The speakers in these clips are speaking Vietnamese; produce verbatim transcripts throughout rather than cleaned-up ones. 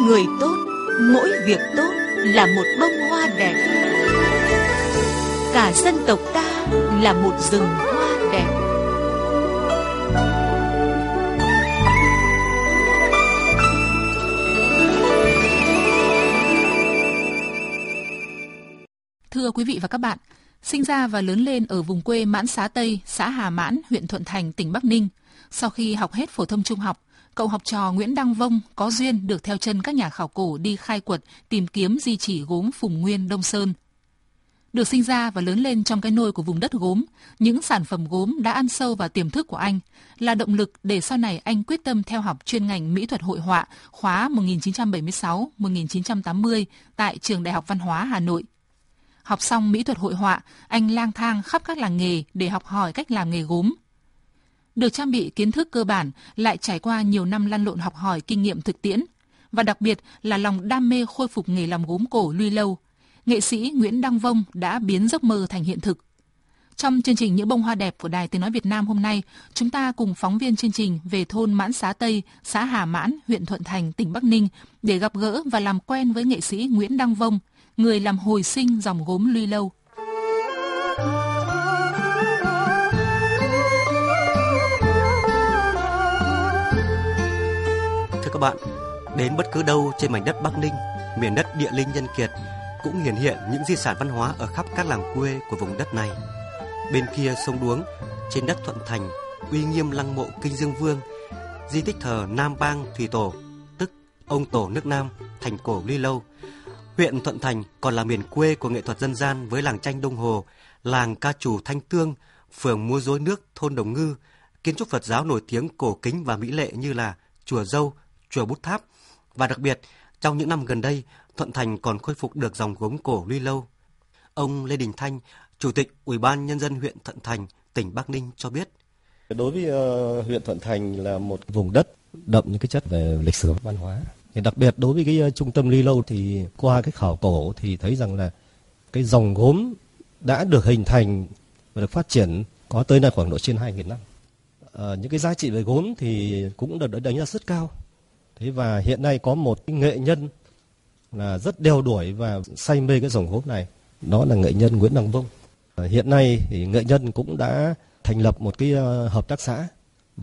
người tốt, mỗi việc tốt là một bông hoa đẹp. Cả dân tộc ta là một rừng hoa đẹp. Thưa quý vị và các bạn, sinh ra và lớn lên ở vùng quê Mãn Xá Tây, xã Hà Mãn, huyện Thuận Thành, tỉnh Bắc Ninh. Sau khi học hết phổ thông trung học, cậu học trò Nguyễn Đăng Vông có duyên được theo chân các nhà khảo cổ đi khai quật tìm kiếm di chỉ gốm Phùng Nguyên, Đông Sơn. Được sinh ra và lớn lên trong cái nôi của vùng đất gốm, những sản phẩm gốm đã ăn sâu vào tiềm thức của anh, là động lực để sau này anh quyết tâm theo học chuyên ngành mỹ thuật hội họa khóa một nghìn chín trăm bảy mươi sáu đến một nghìn chín trăm tám mươi tại Trường Đại học Văn hóa Hà Nội. Học xong mỹ thuật hội họa, anh lang thang khắp các làng nghề để học hỏi cách làm nghề gốm. Được trang bị kiến thức cơ bản, lại trải qua nhiều năm lăn lộn học hỏi kinh nghiệm thực tiễn, và đặc biệt là lòng đam mê khôi phục nghề làm gốm cổ Luy Lâu, nghệ sĩ Nguyễn Đăng Vông đã biến giấc mơ thành hiện thực. Trong chương trình Những bông hoa đẹp của Đài Tiếng nói Việt Nam hôm nay, chúng ta cùng phóng viên chương trình về thôn Mãn Xá Tây, xã Hà Mãn, huyện Thuận Thành, tỉnh Bắc Ninh để gặp gỡ và làm quen với nghệ sĩ Nguyễn Đăng Vông, người làm hồi sinh dòng gốm Luy Lâu. Thưa các bạn, đến bất cứ đâu trên mảnh đất Bắc Ninh, miền đất địa linh nhân kiệt, cũng hiển hiện những di sản văn hóa ở khắp các làng quê của vùng đất này. Bên kia sông Đuống, trên đất Thuận Thành, uy nghiêm lăng mộ Kinh Dương Vương, di tích thờ Nam Bang Thủy Tổ, tức ông tổ nước Nam, thành cổ Luy Lâu. Huyện Thuận Thành còn là miền quê của nghệ thuật dân gian với làng tranh Đông Hồ, làng ca trù Thanh Tương, phường múa rối nước thôn Đồng Ngư, kiến trúc Phật giáo nổi tiếng cổ kính và mỹ lệ như là chùa Dâu, chùa Bút Tháp. Và đặc biệt, trong những năm gần đây, Thuận Thành còn khôi phục được dòng gốm cổ Luy Lâu. Ông Lê Đình Thanh, Chủ tịch Ủy ban Nhân dân huyện Thuận Thành, tỉnh Bắc Ninh cho biết. Đối với uh, huyện Thuận Thành là một vùng đất đậm những cái chất về lịch sử văn hóa. Thì đặc biệt đối với cái uh, trung tâm Luy Lâu thì qua cái khảo cổ thì thấy rằng là cái dòng gốm đã được hình thành và được phát triển có tới nay khoảng độ trên hai nghìn năm. Uh, những cái giá trị về gốm thì cũng được đánh giá rất cao. Thế và hiện nay có một cái nghệ nhân là rất đeo đuổi và say mê cái dòng gốm này, đó là nghệ nhân Nguyễn Đăng Vông. Uh, hiện nay thì nghệ nhân cũng đã thành lập một cái uh, hợp tác xã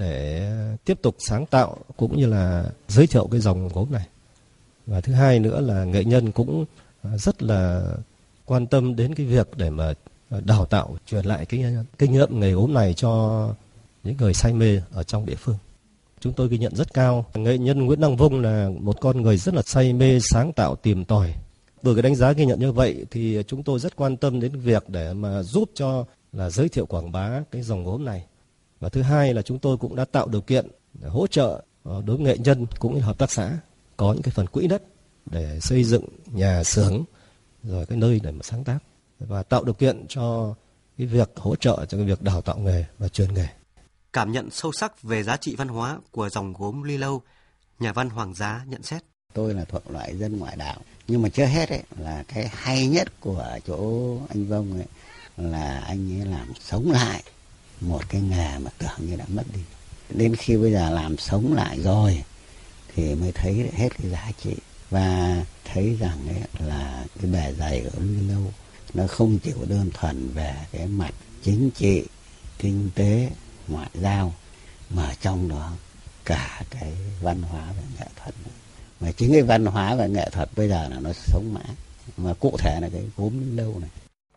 để tiếp tục sáng tạo cũng như là giới thiệu cái dòng gốm này. Và thứ hai nữa là nghệ nhân cũng rất là quan tâm đến cái việc để mà đào tạo, truyền lại cái kinh nghiệm nghề gốm này cho những người say mê ở trong địa phương. Chúng tôi ghi nhận rất cao. Nghệ nhân Nguyễn Đăng Vông là một con người rất là say mê, sáng tạo, tìm tòi. Từ cái đánh giá ghi nhận như vậy thì chúng tôi rất quan tâm đến việc để mà giúp cho là giới thiệu quảng bá cái dòng gốm này. Và thứ hai là chúng tôi cũng đã tạo điều kiện để hỗ trợ đối với nghệ nhân cũng như hợp tác xã có những cái phần quỹ đất để xây dựng nhà xưởng rồi cái nơi để mà sáng tác và tạo điều kiện cho cái việc hỗ trợ cho cái việc đào tạo nghề và truyền nghề. Cảm nhận sâu sắc về giá trị văn hóa của dòng gốm Luy Lâu, nhà văn Hoàng Giá nhận xét. Tôi là thuộc loại dân ngoại đạo, nhưng mà chưa hết ấy là cái hay nhất của chỗ anh Vông ấy là anh ấy làm sống lại một cái nghề mà tưởng như đã mất đi. Đến khi bây giờ làm sống lại rồi thì mới thấy hết cái giá trị và thấy rằng ấy là cái bề dày của Luy Lâu nó không chỉ đơn thuần về cái mặt chính trị, kinh tế, ngoại giao mà trong đó cả cái văn hóa và nghệ thuật. Mà chính cái văn hóa và nghệ thuật bây giờ là nó sống mãi, mà cụ thể là cái gốm Luy Lâu này.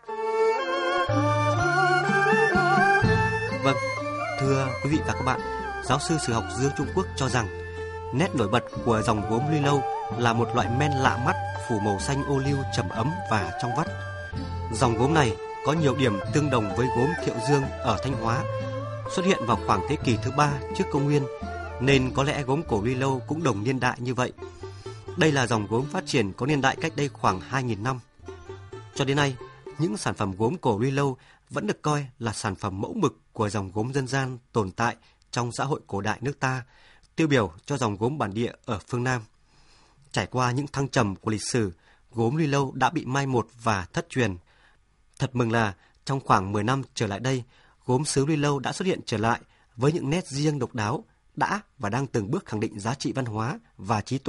Vâng, thưa quý vị và các bạn, giáo sư sử học Dương Trung Quốc cho rằng nét nổi bật của dòng gốm Luy Lâu là một loại men lạ mắt phủ màu xanh ô liu trầm ấm và trong vắt. Dòng gốm này có nhiều điểm tương đồng với gốm Thiệu Dương ở Thanh Hóa, xuất hiện vào khoảng thế kỷ thứ ba trước công nguyên, nên có lẽ gốm cổ Luy Lâu cũng đồng niên đại như vậy. Đây là dòng gốm phát triển có niên đại cách đây khoảng hai nghìn năm. Cho đến nay, những sản phẩm gốm cổ Luy Lâu vẫn được coi là sản phẩm mẫu mực của dòng gốm dân gian tồn tại trong xã hội cổ đại nước ta, tiêu biểu cho dòng gốm bản địa ở phương Nam. Trải qua những thăng trầm của lịch sử, gốm Luy Lâu đã bị mai một và thất truyền. Thật mừng là trong khoảng mười năm trở lại đây, gốm sứ Luy Lâu đã xuất hiện trở lại với những nét riêng độc đáo, đã và đang từng bước khẳng định giá trị văn hóa và trí tuệ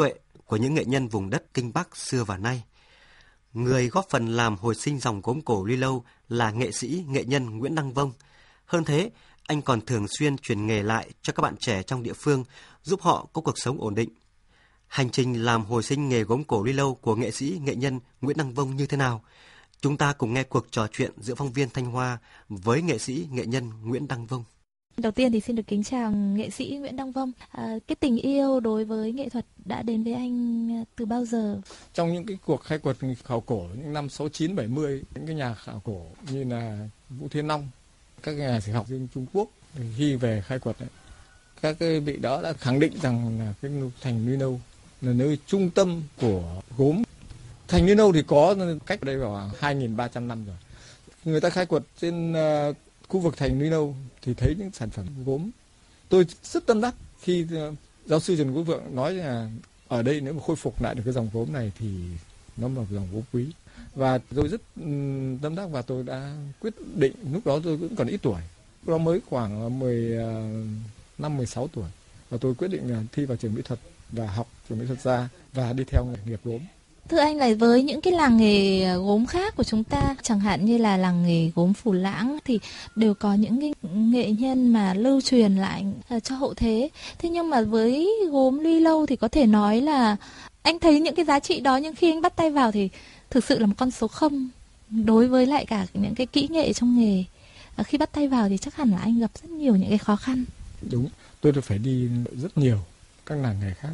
của những nghệ nhân vùng đất Kinh Bắc xưa và nay. Người góp phần làm hồi sinh dòng gốm cổ Luy Lâu là nghệ sĩ, nghệ nhân Nguyễn Đăng Vông. Hơn thế, anh còn thường xuyên truyền nghề lại cho các bạn trẻ trong địa phương, giúp họ có cuộc sống ổn định. Hành trình làm hồi sinh nghề gốm cổ Luy Lâu của nghệ sĩ, nghệ nhân Nguyễn Đăng Vông như thế nào? Chúng ta cùng nghe cuộc trò chuyện giữa phóng viên Thanh Hoa với nghệ sĩ, nghệ nhân Nguyễn Đăng Vông. Đầu tiên thì xin được kính chào nghệ sĩ Nguyễn Đăng Vông. À, cái tình yêu đối với nghệ thuật đã đến với anh từ bao giờ? Trong những cái cuộc khai quật khảo cổ những năm sáu chín bảy mươi, những cái nhà khảo cổ như là Vũ Thiên Long, các nhà sử học sinh Trung Quốc khi về khai quật ấy, các cái vị đó đã khẳng định rằng là cái thành Luy Lâu là nơi trung tâm của gốm. Thành Luy Lâu thì có cách đây vào hai nghìn ba trăm năm rồi. Người ta khai quật trên uh, khu vực thành Luy Lâu thì thấy những sản phẩm gốm. Tôi rất tâm đắc khi uh, giáo sư Trần Quốc Vượng nói là ở đây nếu mà khôi phục lại được cái dòng gốm này thì nó là một dòng gốm quý. Và tôi rất um, tâm đắc và tôi đã quyết định, lúc đó tôi cũng còn ít tuổi, lúc đó mới khoảng mười năm mười sáu tuổi, và tôi quyết định là thi vào trường mỹ thuật và học trường mỹ thuật gia và đi theo nghề nghiệp gốm. Thưa anh, là với những cái làng nghề gốm khác của chúng ta, chẳng hạn như là làng nghề gốm Phù Lãng thì đều có những cái nghệ nhân mà lưu truyền lại cho hậu thế. Thế nhưng mà với gốm Luy Lâu thì có thể nói là anh thấy những cái giá trị đó, nhưng khi anh bắt tay vào thì thực sự là một con số không đối với lại cả những cái kỹ nghệ trong nghề. Khi bắt tay vào thì chắc hẳn là anh gặp rất nhiều những cái khó khăn. Đúng, tôi phải đi rất nhiều các làng nghề khác.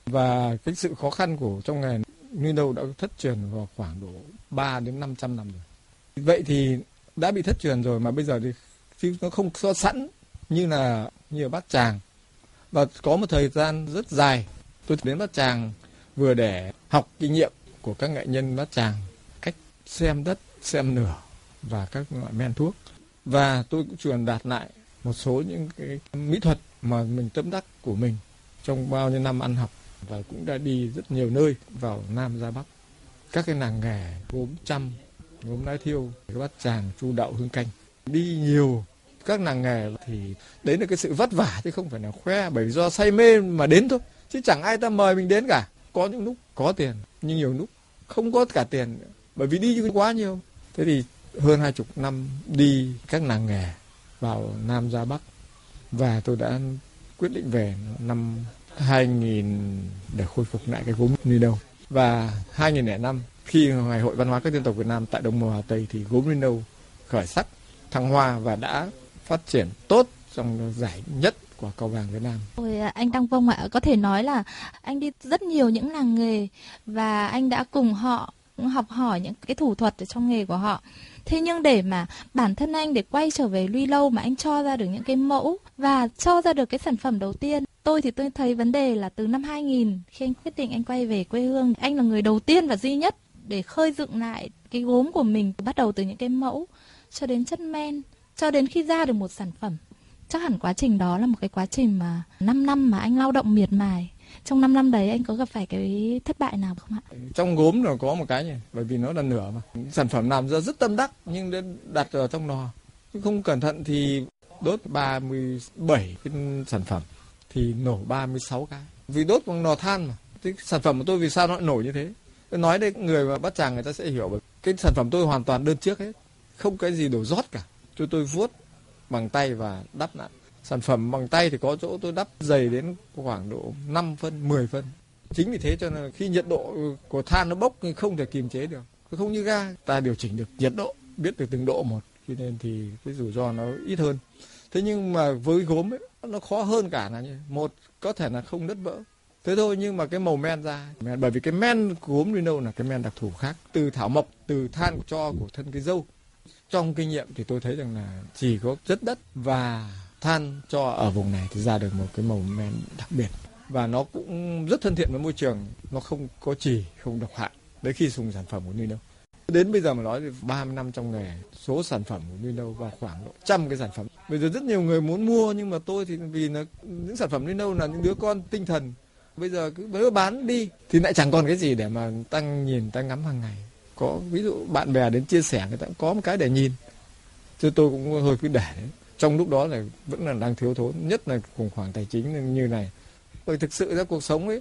Và cái sự khó khăn của trong nghề Luy Lâu đã thất truyền vào khoảng độ ba đến năm trăm năm rồi. Vậy thì đã bị thất truyền rồi mà bây giờ thì chứ nó không có sẵn như là như ở Bát Tràng. Và có một thời gian rất dài tôi đến Bát Tràng vừa để học kinh nghiệm của các nghệ nhân Bát Tràng, cách xem đất, xem nửa và các loại men thuốc. Và tôi cũng truyền đạt lại một số những cái mỹ thuật mà mình tâm đắc của mình trong bao nhiêu năm ăn học, và cũng đã đi rất nhiều nơi vào Nam ra Bắc. Các cái làng nghề gốm Chăm, gốm Lái Thiêu, các Bát Tràng, Chu Đậu, Hương Canh, đi nhiều các làng nghề thì đấy là cái sự vất vả chứ không phải là khoe, bởi do say mê mà đến thôi, chứ chẳng ai ta mời mình đến cả. Có những lúc có tiền nhưng nhiều lúc không có cả tiền nữa, bởi vì đi quá nhiều. Thế thì hơn hai chục năm đi các làng nghề vào Nam ra Bắc, và tôi đã quyết định về năm hai nghìn để khôi phục lại cái gốm Luy Lâu. Và hai nghìn lẻ năm khi Ngày hội Văn hóa các dân tộc Việt Nam tại Đông Mô Hà Tây thì gốm Luy Lâu khởi sắc, thăng hoa và đã phát triển tốt trong giải nhất của Cao vàng Việt Nam. Ôi, anh Đăng Vông ạ, có thể nói là anh đi rất nhiều những làng nghề và anh đã cùng họ học hỏi những cái thủ thuật ở trong nghề của họ. Thế nhưng để mà bản thân anh để quay trở về Luy Lâu mà anh cho ra được những cái mẫu và cho ra được cái sản phẩm đầu tiên, tôi thì tôi thấy vấn đề là từ năm hai nghìn khi anh quyết định anh quay về quê hương, anh là người đầu tiên và duy nhất để khơi dựng lại cái gốm của mình, bắt đầu từ những cái mẫu cho đến chất men, cho đến khi ra được một sản phẩm. Chắc hẳn quá trình đó là một cái quá trình mà năm năm mà anh lao động miệt mài. Trong năm năm đấy anh có gặp phải cái thất bại nào không ạ? Trong gốm là có một cái nhỉ, bởi vì nó là nửa mà. Sản phẩm làm ra rất tâm đắc nhưng đặt ở trong lò, không cẩn thận thì đốt ba mươi bảy cái sản phẩm thì nổ ba mươi sáu cái. Vì đốt bằng lò than mà. Cái sản phẩm của tôi vì sao nó nổ như thế? Tôi nói đây, người mà Bát Tràng người ta sẽ hiểu. Cái sản phẩm tôi hoàn toàn đơn chiếc hết, không cái gì đổ rót cả. Cho tôi vuốt bằng tay và đắp lại. Sản phẩm bằng tay thì có chỗ tôi đắp dày đến khoảng độ năm phân, mười phân. Chính vì thế cho nên khi nhiệt độ của than nó bốc không thể kiềm chế được. Không như ga, ta điều chỉnh được nhiệt độ, biết được từng độ một, cho nên thì cái rủi ro nó ít hơn. Thế nhưng mà với gốm ấy, nó khó hơn cả là như một, có thể là không đứt vỡ. Thế thôi, nhưng mà cái màu men ra, bởi vì cái men gốm Luy Lâu là cái men đặc thù khác, từ thảo mộc, từ than tro của thân cây dâu. Trong kinh nghiệm thì tôi thấy rằng là chỉ có chất đất và than cho ở vùng này thì ra được một cái màu men đặc biệt, và nó cũng rất thân thiện với môi trường, nó không có chì, không độc hại đấy khi dùng sản phẩm của Luy Lâu. Đến bây giờ mà nói thì ba mươi năm trong nghề, số sản phẩm của Luy Lâu vào khoảng độ trăm cái sản phẩm. Bây giờ rất nhiều người muốn mua, nhưng mà tôi thì vì nó, những sản phẩm Luy Lâu là những đứa con tinh thần, bây giờ cứ mới bán đi thì lại chẳng còn cái gì để mà tăng nhìn, tăng ngắm hàng ngày. Có ví dụ bạn bè đến chia sẻ, người ta cũng có một cái để nhìn, chứ tôi cũng hơi cứ để đấy. Trong lúc đó là vẫn là đang thiếu thốn, nhất là khủng hoảng tài chính như này. Bởi thực sự ra cuộc sống ấy,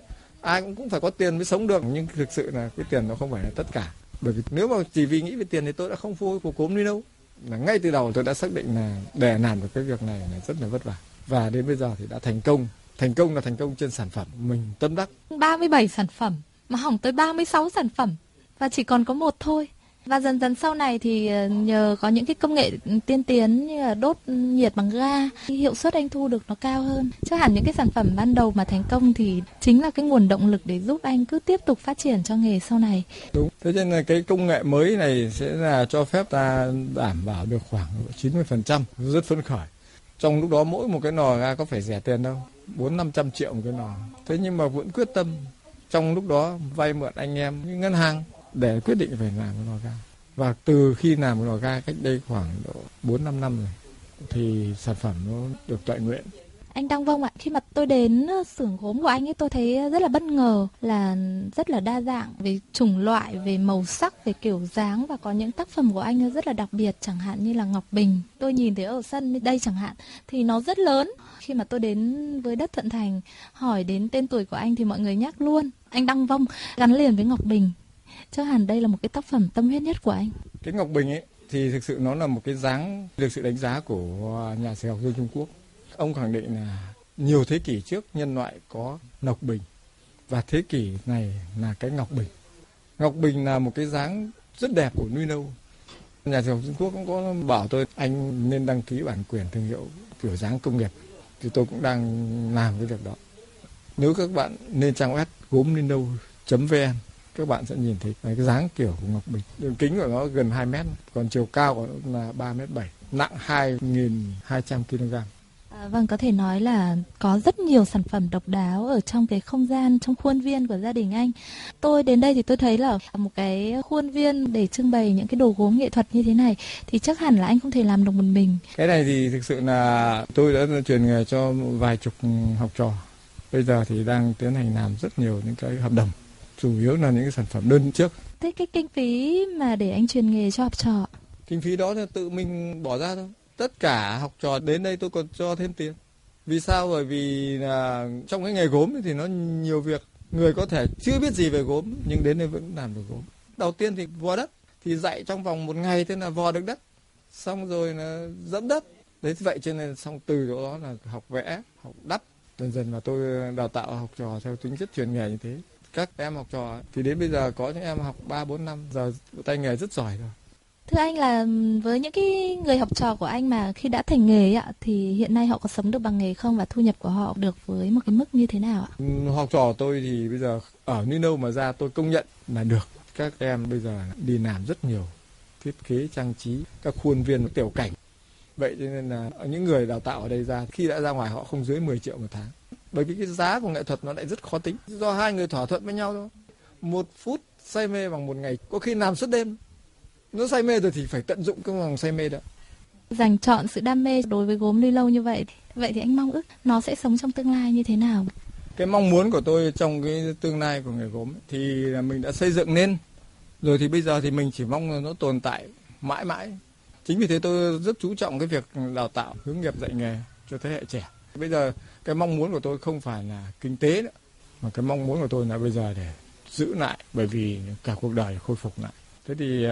ai cũng cũng phải có tiền mới sống được, nhưng thực sự là cái tiền nó không phải là tất cả. Bởi vì nếu mà chỉ vì nghĩ về tiền thì tôi đã không phôi của cốm ly lâu. Là ngay từ đầu tôi đã xác định là để làm được cái việc này là rất là vất vả, và đến bây giờ thì đã thành công. Thành công là thành công trên sản phẩm mình tâm đắc. ba mươi bảy sản phẩm mà hỏng tới ba mươi sáu sản phẩm và chỉ còn có một thôi. Và dần dần sau này thì nhờ có những cái công nghệ tiên tiến như là đốt nhiệt bằng ga, hiệu suất anh thu được nó cao hơn. Chắc hẳn những cái sản phẩm ban đầu mà thành công thì chính là cái nguồn động lực để giúp anh cứ tiếp tục phát triển cho nghề sau này. Đúng, thế nên là cái công nghệ mới này sẽ là cho phép ta đảm bảo được khoảng chín mươi phần trăm, rất phấn khởi. Trong lúc đó mỗi một cái nò ga có phải rẻ tiền đâu, bốn năm trăm triệu một cái nò. Thế nhưng mà vẫn quyết tâm trong lúc đó vay mượn anh em những ngân hàng để quyết định phải làm cái lò ga. Và từ khi làm cái lò ga cách đây khoảng bốn năm năm rồi thì sản phẩm nó được toại nguyện. Anh Đăng Vông ạ, khi mà tôi đến xưởng gốm của anh ấy tôi thấy rất là bất ngờ, là rất là đa dạng về chủng loại, về màu sắc, về kiểu dáng, và có những tác phẩm của anh rất là đặc biệt, chẳng hạn như là ngọc bình. Tôi nhìn thấy ở sân đây chẳng hạn thì nó rất lớn. Khi mà tôi đến với đất Thuận Thành hỏi đến tên tuổi của anh thì mọi người nhắc luôn anh Đăng Vông gắn liền với ngọc bình. Chắc hẳn đây là một cái tác phẩm tâm huyết nhất của anh. Cái ngọc bình ấy thì thực sự nó là một cái dáng được sự đánh giá của nhà sử học Dương Trung Quốc. Ông khẳng định là nhiều thế kỷ trước nhân loại có ngọc bình và thế kỷ này là cái ngọc bình. Ngọc bình là một cái dáng rất đẹp của nuôi nâu. Nhà sử học Trung Quốc cũng có bảo tôi anh nên đăng ký bản quyền thương hiệu kiểu dáng công nghiệp, thì tôi cũng đang làm cái việc đó. Nếu các bạn lên trang web gốm ly lâu chấm vn, các bạn sẽ nhìn thấy cái dáng kiểu của ngọc bình. Đường kính của nó gần hai mét, còn chiều cao của nó là ba mét bảy, nặng hai nghìn hai trăm ki lô gam. À, vâng, có thể nói là có rất nhiều sản phẩm độc đáo ở trong cái không gian, trong khuôn viên của gia đình anh. Tôi đến đây thì tôi thấy là một cái khuôn viên để trưng bày những cái đồ gốm nghệ thuật như thế này thì chắc hẳn là anh không thể làm được một mình. Cái này thì thực sự là tôi đã truyền nghề cho vài chục học trò. Bây giờ thì đang tiến hành làm rất nhiều những cái hợp đồng, chủ yếu là những cái sản phẩm đơn trước. Thế cái kinh phí mà để anh truyền nghề cho học trò? Kinh phí đó là tự mình bỏ ra thôi. Tất cả học trò đến đây tôi còn cho thêm tiền. Vì sao? Bởi vì là trong cái nghề gốm thì nó nhiều việc. Người có thể chưa biết gì về gốm nhưng đến đây vẫn làm được gốm. Đầu tiên thì vò đất, thì dạy trong vòng một ngày thế là vò được đất. Xong rồi là dẫm đất. Đấy vậy cho nên xong từ chỗ đó là học vẽ, học đắp. Dần dần là tôi đào tạo học trò theo tính chất truyền nghề như thế. Các em học trò thì đến bây giờ có những em học ba bốn năm, giờ tay nghề rất giỏi rồi. Thưa anh là với những cái người học trò của anh mà khi đã thành nghề ạ, thì hiện nay họ có sống được bằng nghề không, và thu nhập của họ được với một cái mức như thế nào ạ? Học trò tôi thì bây giờ ở nơi đâu mà ra tôi công nhận là được. Các em bây giờ đi làm rất nhiều thiết kế trang trí, các khuôn viên tiểu cảnh. Vậy cho nên là những người đào tạo ở đây ra khi đã ra ngoài họ không dưới mười triệu một tháng. Bởi vì cái giá của nghệ thuật nó lại rất khó tính. Do hai người thỏa thuận với nhau thôi. Một phút say mê bằng một ngày, có khi làm suốt đêm. Nó say mê rồi thì phải tận dụng cái vòng say mê đó. Dành chọn sự đam mê đối với gốm ly lâu như vậy, vậy thì anh mong ước nó sẽ sống trong tương lai như thế nào? Cái mong muốn của tôi trong cái tương lai của nghề gốm thì là mình đã xây dựng nên. Rồi thì bây giờ thì mình chỉ mong là nó tồn tại mãi mãi. Chính vì thế tôi rất chú trọng cái việc đào tạo, hướng nghiệp dạy nghề cho thế hệ trẻ. Bây giờ cái mong muốn của tôi không phải là kinh tế nữa, mà cái mong muốn của tôi là bây giờ để giữ lại, bởi vì cả cuộc đời khôi phục lại. Thế thì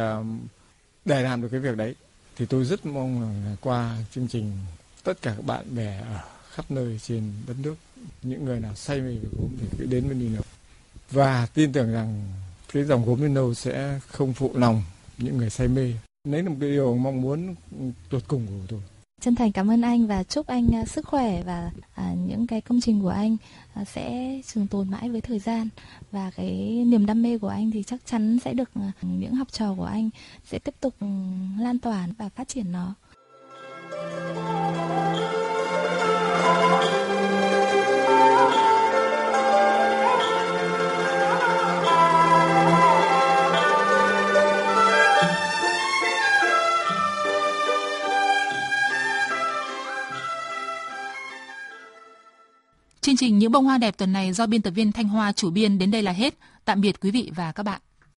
để làm được cái việc đấy thì tôi rất mong là qua chương trình tất cả các bạn bè ở khắp nơi trên đất nước, những người nào say mê về gốm thì cứ đến với Ly Lâu. Và tin tưởng rằng cái dòng gốm Ly Lâu sẽ không phụ lòng những người say mê. Đấy là một cái điều mong muốn tột cùng của tôi. Chân thành cảm ơn anh và chúc anh uh, sức khỏe, và uh, những cái công trình của anh uh, sẽ trường tồn mãi với thời gian, và cái niềm đam mê của anh thì chắc chắn sẽ được uh, những học trò của anh sẽ tiếp tục uh, lan tỏa và phát triển nó. Chương trình Những bông hoa đẹp tuần này do biên tập viên Thanh Hoa chủ biên đến đây là hết. Tạm biệt quý vị và các bạn.